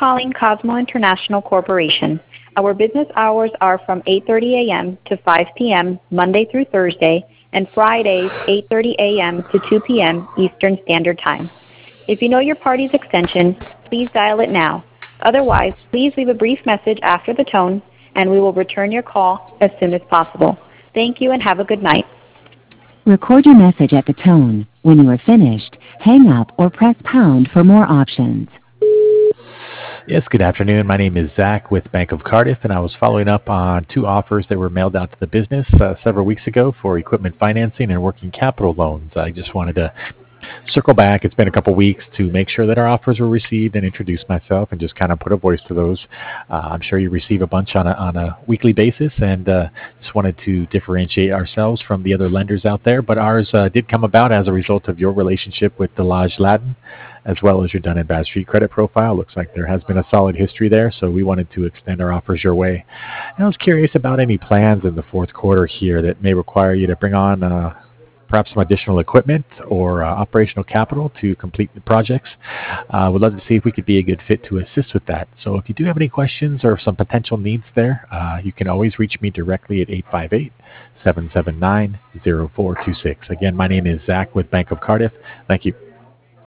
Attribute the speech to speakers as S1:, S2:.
S1: calling Cosmo International Corporation. Our business hours are from 8:30 a.m. to 5 p.m. Monday through Thursday, and Fridays 8:30 a.m. to 2 p.m. Eastern Standard Time. If you know your party's extension, please dial it now. Otherwise, please leave a brief message after the tone, and we will return your call as soon as possible. Thank you and have a good night.
S2: Record your message at the tone. When you are finished, hang up or press pound for more options.
S3: Yes, good afternoon. My name is Zach with Bank of Cardiff, and I was following up on two offers that were mailed out to the business several weeks ago for equipment financing and working capital loans. I just wanted to circle back. It's been a couple weeks to make sure that our offers were received and introduce myself and just kind of put a voice to those. I'm sure you receive a bunch on a weekly basis, and just wanted to differentiate ourselves from the other lenders out there. But ours did come about as a result of your relationship with Delage Latin, as well as your Dun & Bradstreet credit profile. Looks like there has been a solid history there, so we wanted to extend our offers your way. And I was curious about any plans in the fourth quarter here that may require you to bring on perhaps some additional equipment or operational capital to complete the projects. Would love to see if we could be a good fit to assist with that. So if you do have any questions or some potential needs there, you can always reach me directly at 858-779-0426. Again, my name is Zach with Bank of Cardiff. Thank you.